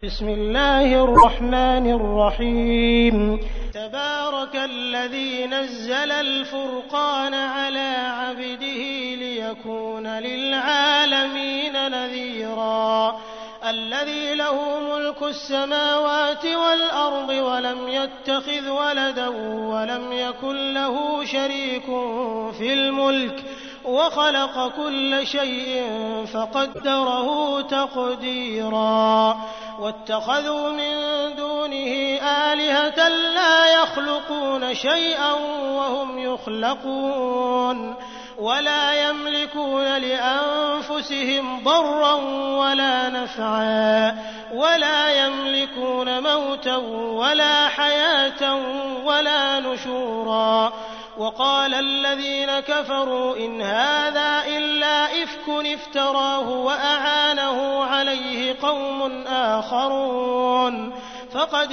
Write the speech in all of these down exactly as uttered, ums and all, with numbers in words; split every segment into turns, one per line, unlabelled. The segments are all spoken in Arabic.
بسم الله الرحمن الرحيم تبارك الذي نزل الفرقان على عبده ليكون للعالمين نذيرا الذي له ملك السماوات والأرض ولم يتخذ ولدا ولم يكن له شريك في الملك وخلق كل شيء فقدره تقديرا واتخذوا من دونه آلهة لا يخلقون شيئا وهم يخلقون ولا يملكون لأنفسهم ضرا ولا نفعا ولا يملكون موتا ولا حياة ولا نشورا وقال الذين كفروا إن هذا إلا إفك افتراه وأعانه عليه قوم آخرون فقد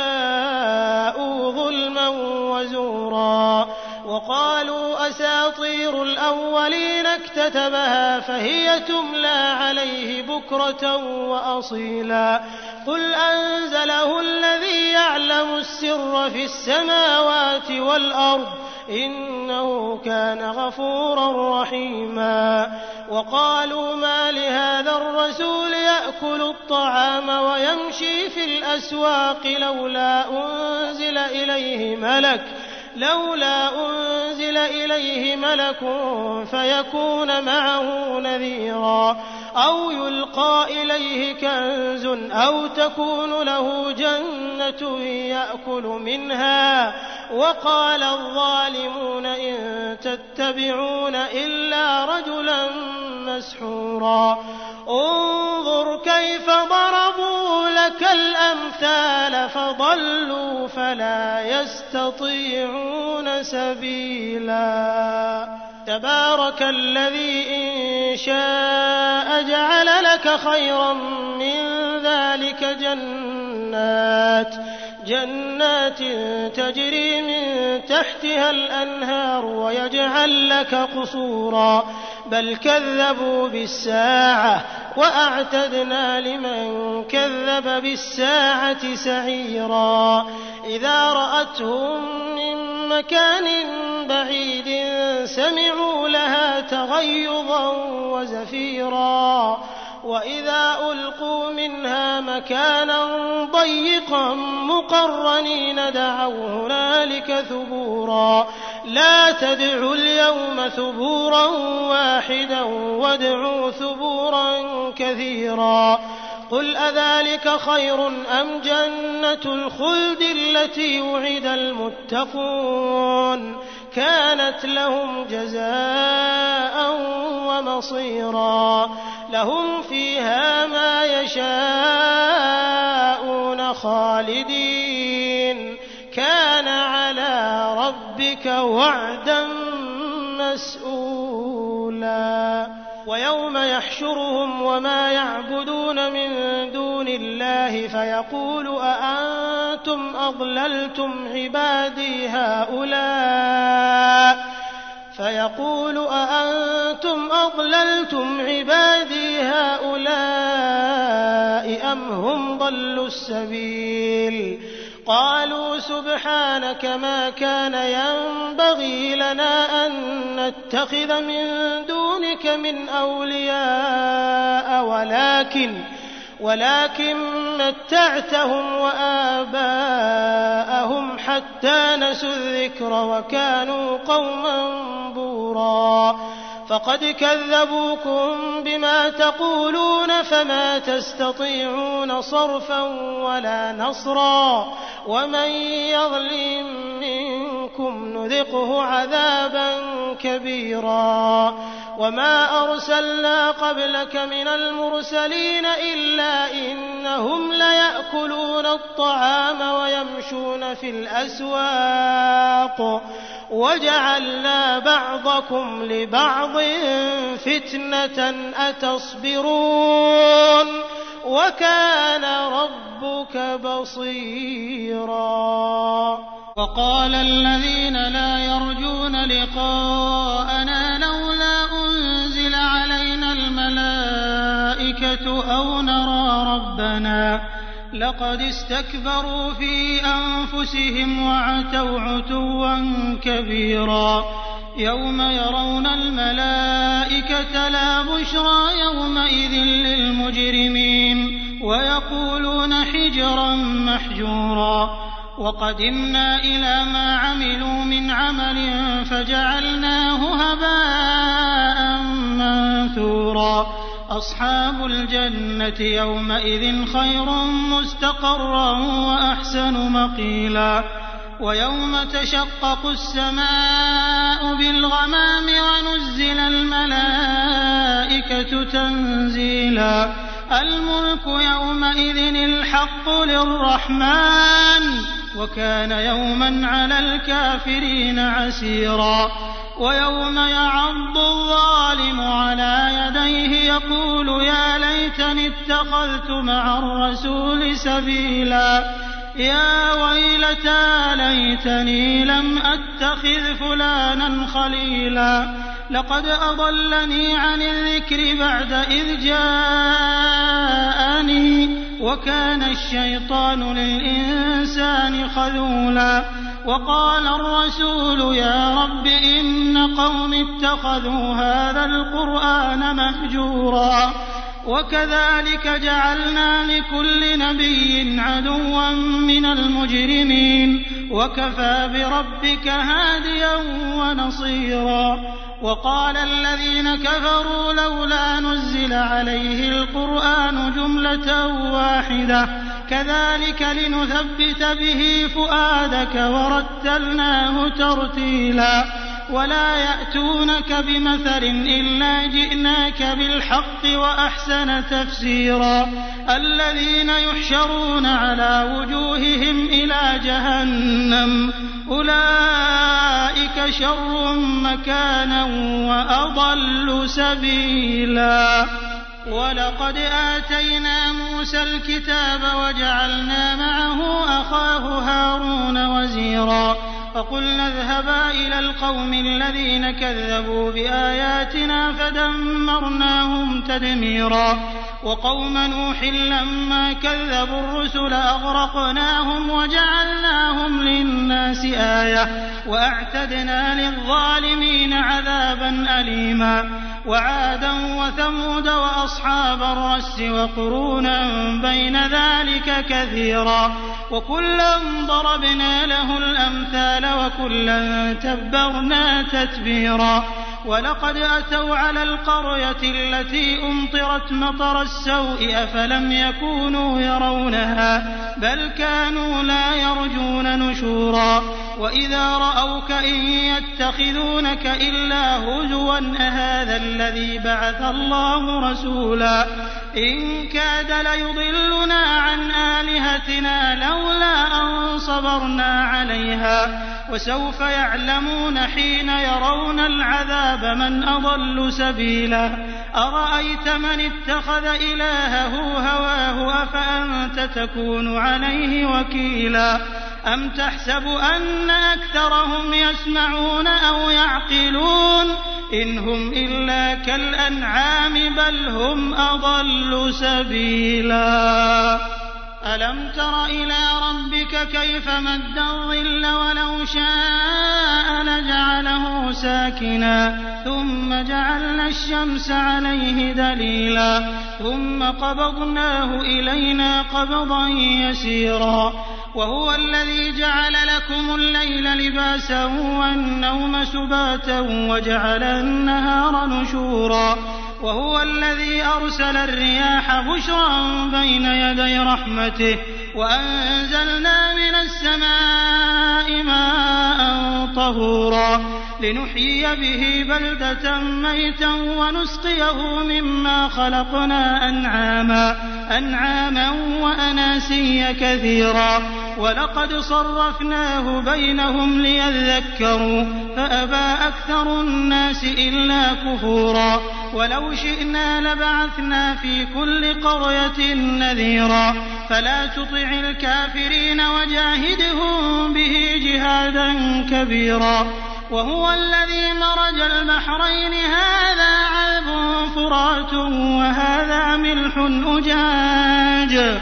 جاءوا ظلما وزورا وقالوا أساطير الأولين اكتتبها فهي تملى عليه بكرة وأصيلا قل أنزله الذي يعلم السر في السماوات والأرض إنه كان غفورا رحيما وقالوا ما لهذا الرسول يأكل الطعام ويمشي في الأسواق لولا أنزل إليه ملك لولا أنزل إليه ملك فيكون معه نذيرا أو يلقى إليه كنز أو تكون له جنة يأكل منها وقال الظالمون إن تتبعون إلا رجلا مسحورا انظر كيف ضربوا لك الأمثال فضلوا فلا يستطيعون سبيلا تبارك الذي إن شاء جعل لك خيرا من ذلك جنات جنات تجري من تحتها الأنهار ويجعل لك قصورا بل كذبوا بالساعة وأعتدنا لمن كذب بالساعة سعيرا إذا رأتهم من مكان بعيد سمعوا لها تغيظا وزفيرا وإذا ألقوا منها مكانا ضيقا مقرنين دعوا هنالك ثبورا لا تدعوا اليوم ثبورا واحدا وادعوا ثبورا كثيرا قل أذلك خير أم جنة الخلد التي وعد المتقون كانت لهم جزاء ومصيرا لهم فيها ما يشاءون خالدين كان على ربك وعدا مسئولا ويوم يحشرهم وما يعبدون من دون الله فيقول أأنتم أضللتم عبادي هؤلاء فيقول أأنتم أضللتم عبادي هؤلاء أم هم ضلوا السبيل قالوا سبحانك ما كان ينبغي لنا أن نتخذ من دونك من أولياء ولكن ولكن متعتهم وآباءهم حتى نسوا الذكر وكانوا قوما بورا فقد كذبوكم بما تقولون فما تستطيعون صرفا ولا نصرا ومن يظلم منكم نذقه عذابا كبيرا وما أرسلنا قبلك من المرسلين إلا إنهم ليأكلون الطعام ويمشون في الأسواق وجعلنا بعضكم لبعض فتنة أتصبرون وكان ربك بصيرا وقال الذين لا يرجون لقاءنا لولا أنزل علينا الملائكة أو نرى ربنا لقد استكبروا في أنفسهم وعتوا عتوا كبيرا يوم يرون الملائكة لا بشرى يومئذ للمجرمين ويقولون حجرا محجورا وقدمنا إلى ما عملوا من عمل فجعلناه هباء منثورا أصحاب الجنة يومئذ خير مستقرا وأحسن مقيلا ويوم تشقق السماء بالغمام ونزل الملائكة تنزيلا الملك يومئذ الحق للرحمن وكان يوما على الكافرين عسيرا ويوم يعض الظالم على يديه يقول يا ليتني اتخذت مع الرسول سبيلا يا ويلتى ليتني لم أتخذ فلانا خليلا لقد أضلني عن الذكر بعد إذ جاءني وكان الشيطان للإنسان خذولا وقال الرسول يا رب إن قوم اتخذوا هذا القرآن مهجورا وكذلك جعلنا لكل نبي عدوا من المجرمين وكفى بربك هاديا ونصيرا وقال الذين كفروا لولا نزل عليه القرآن جملة واحدة كذلك لنثبت به فؤادك ورتلناه ترتيلا ولا يأتونك بمثل إلا جئناك بالحق وأحسن تفسيرا الذين يحشرون على وجوههم إلى جهنم أولئك شر مكانا وأضل سبيلا ولقد آتينا موسى الكتاب وجعلنا معه أخاه هارون وزيرا فقلنا اذهبا إلى القوم الذين كذبوا بآياتنا فدمرناهم تدميرا وقوم نوح لما كذبوا الرسل أغرقناهم وجعلناهم للناس آية وأعتدنا للظالمين عذابا أليما وعادا وثمود وأصحاب الرس وقرونا بين ذلك كثيرا وكلا ضربنا له الأمثال وكلا تبرنا تتبيرا ولقد أتوا على القرية التي أمطرت مطر السوء أفلم يكونوا يرونها بل كانوا لا يرجون نشورا وإذا رأوك إن يتخذونك إلا هزوا أهذا الذي بعث الله رسولا إن كاد ليضلنا عن آلهتنا لولا أن صبرنا عليها وسوف يعلمون حين يرون العذاب من أضل سبيلا أرأيت من اتخذ إلهه هواه أفأنت تكون عليه وكيلا أم تحسب أن أكثرهم يسمعون أو يعقلون إن هم إلا كالأنعام بل هم أضل سبيلا ألم تر إلى ربك كيف مد الظل ولو شاء لجعله ساكنا ثم جعلنا الشمس عليه دليلا ثم قبضناه إلينا قبضا يسيرا وهو الذي جعل لكم الليل لباسا والنوم سباتا وجعل النهار نشورا وهو الذي أرسل الرياح بشرا بين يدي رحمته وأنزلنا من السماء ماء طهورا لنحيي به بلدة ميتا ونسقيه مما خلقنا أنعاما أنعاما وأناسيا كثيرا ولقد صرفناه بينهم ليذكروا فأبى أكثر الناس إلا كفورا ولو شئنا لبعثنا في كل قرية نذيرا فلا تطع الكافرين وجاهدهم به جهادا كبيرا وهو الذي مرج البحرين هذا عذب فرات وهذا ملح أجاج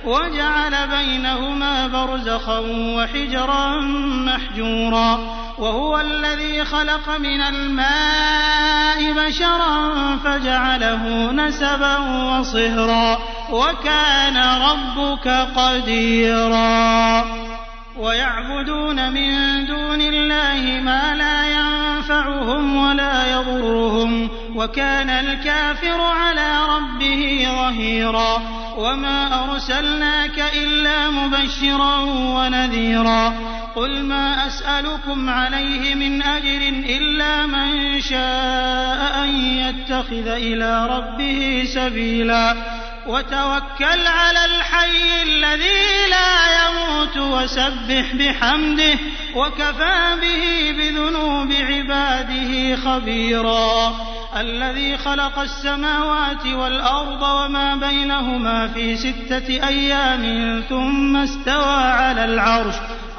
وجعل بينهما برزخا وحجرا محجورا وهو الذي خلق من الماء بشرا فجعله نسبا وصهرا وكان ربك قديرا ويعبدون من دون الله ما لا ينفعهم ولا يضرهم وكان الكافر على ربه ظهيرا وما أرسلناك إلا مبشرا ونذيرا قل ما أسألكم عليه من أجر إلا من شاء أن يتخذ إلى ربه سبيلا وتوكل على الحي الذي لا يموت وسبح بحمده وكفى به بذنوب عباده خبيرا الذي خلق السماوات والأرض وما بينهما في ستة أيام ثم استوى على العرش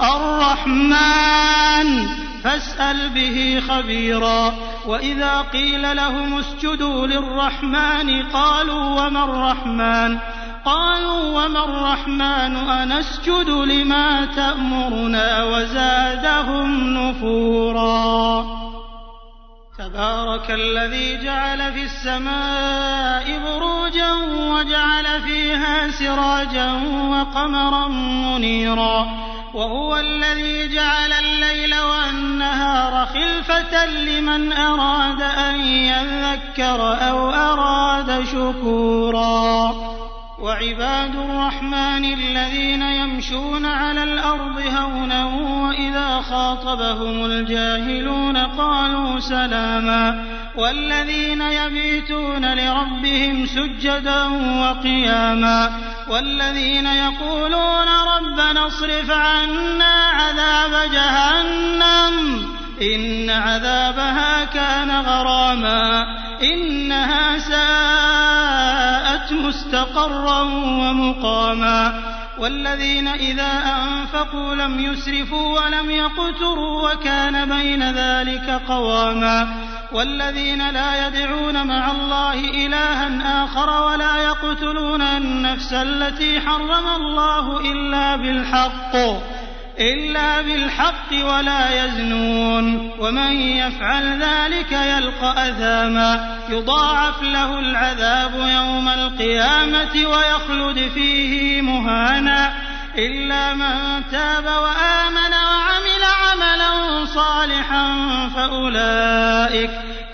الرحمن فاسأل به خبيرا وإذا قيل لهم اسجدوا للرحمن قالوا وما الرحمن قالوا وما الرحمن أنسجد لما تأمرنا وزادهم نفورا تبارك الذي جعل في السماء بروجا وجعل فيها سراجا وقمرا منيرا وهو الذي جعل الليل والنهار خلفة لمن أراد أن يذكر أو أراد شكورا وعباد الرحمن الذين يمشون على الأرض هونا وإذا خاطبهم الجاهلون قالوا سلاما والذين يبيتون لربهم سجدا وقياما والذين يقولون ربنا اصرف عنا عذاب جهنم إن عذابها كان غراما إنها ساءت مستقرا ومقاما والذين إذا أنفقوا لم يسرفوا ولم يقتروا وكان بين ذلك قواما والذين لا يدعون مع الله إلها آخر ولا يقتلون النفس التي حرم الله إلا بالحق إلا بالحق ولا يزنون ومن يفعل ذلك يلقى أثاما يضاعف له العذاب يوم القيامة ويخلد فيه مهانا إلا من تاب وآمن وعمل عملا صالحا فأولئك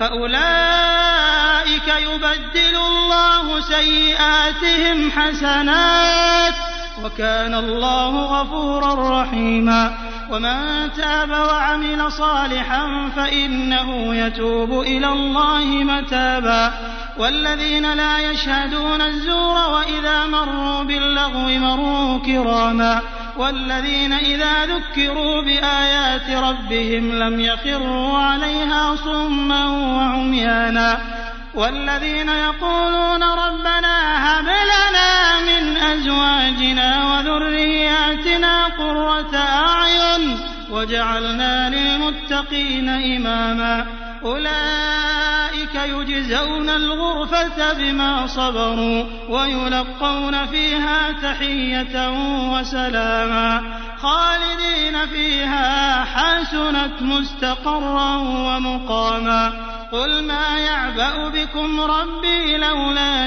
فأولئك يبدل الله سيئاتهم حسنات وكان الله غفورا رحيما ومن تاب وعمل صالحا فإنه يتوب إلى الله متابا والذين لا يشهدون الزور وإذا مروا باللغو مروا كراما والذين إذا ذكروا بآيات ربهم لم يخروا عليها صما وعميانا والذين يقولون ربنا هب لنا من أزواجنا وذرياتنا قرة أعين وجعلنا للمتقين إماما أولئك يجزون الغرفة بما صبروا ويلقون فيها تحية وسلاما خالدين فيها حسنت مستقرا ومقاما قل ما يعبأ بكم ربي لولا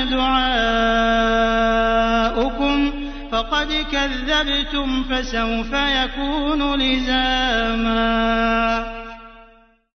دعاؤكم فقد كذبتم فسوف يكون لزاما